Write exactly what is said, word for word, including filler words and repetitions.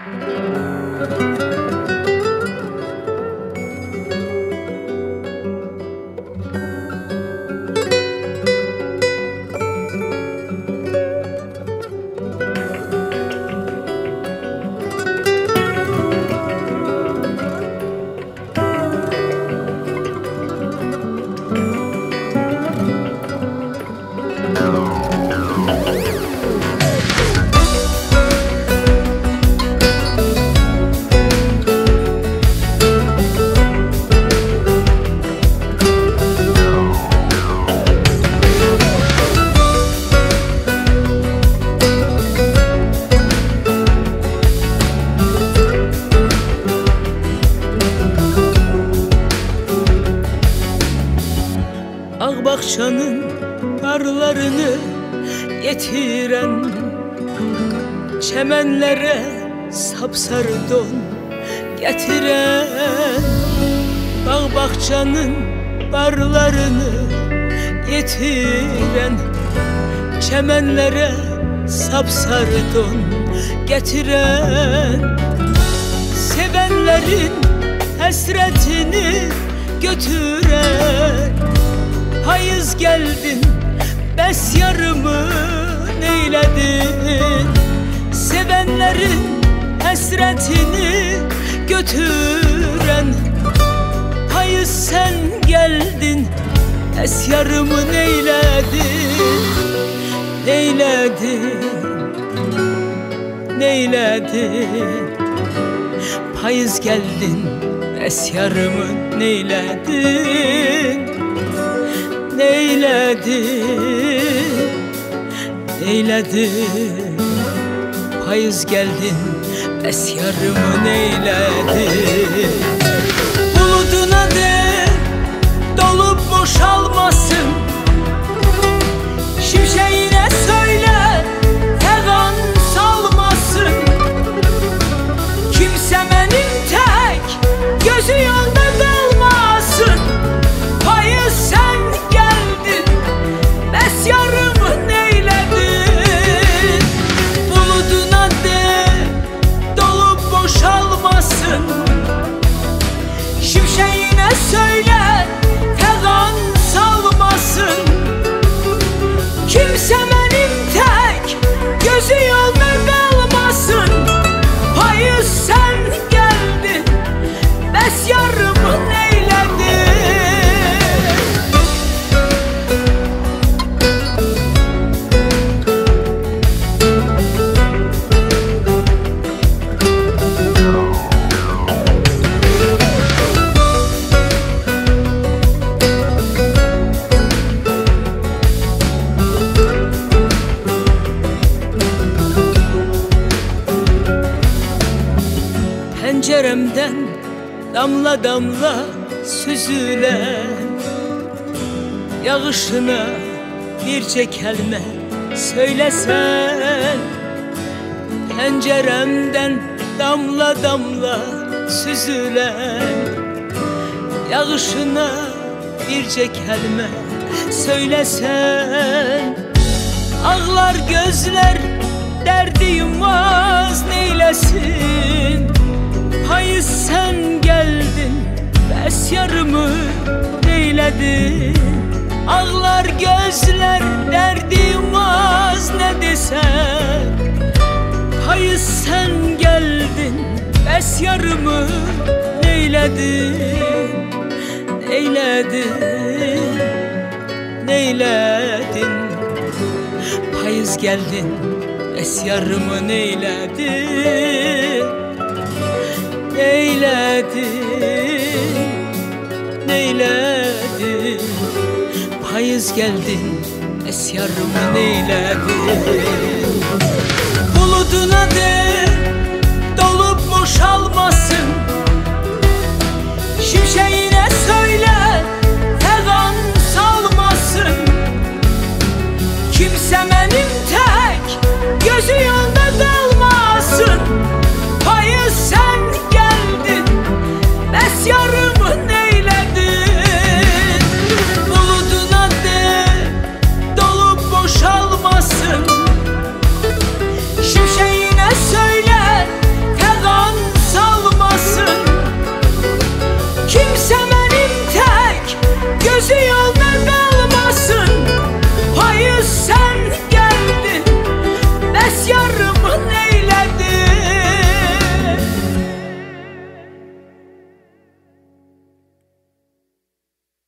Bahçanın karlarını getiren, çemenlere sapsarı don getiren, bağ bahçanın karlarını getiren, çemenlere sapsarı don getiren, sevenlerin hasretini götüren, hayız geldin, bes yarımı neyledin? Sevenlerin hasretini götüren, hayız sen geldin, bes yarımı neyledin? Neyledin, neyledin? Hayız geldin, bes yarımı neyledin? Neyledin, neyledin? Payız geldin, bes yarımı neyledin? Buluduna de dolup boşalmasın, şimşeğine söyle fegan salmasın. Kimse benim tek gözü yolda kalmasın. Payız sen geldin, bes yarımı neyledin? Buluduna de dolup boşalmasın, şimşeğine söyle fegan salmasın. Kimse benim tek gözü yolda kalmasın. Payız sen geldin, bes yarımı neyledin? Penceremden damla damla süzülen yağışına birce kelime söylesen. Penceremden damla damla süzülen yağışına birce kelime söylesen. Ağlar gözler derdi yummaz neylesin? Hayız sen geldin, bes yarımı neyledin? Ağlar gözler derdi yummaz ne desen? Hayız sen geldin, bes yarımı neyledin? Neyledin, neyledin? Hayız geldin, bes yarımı neyledin? Neyledin, neyledin? Payız geldin, bes yarımı neyledin?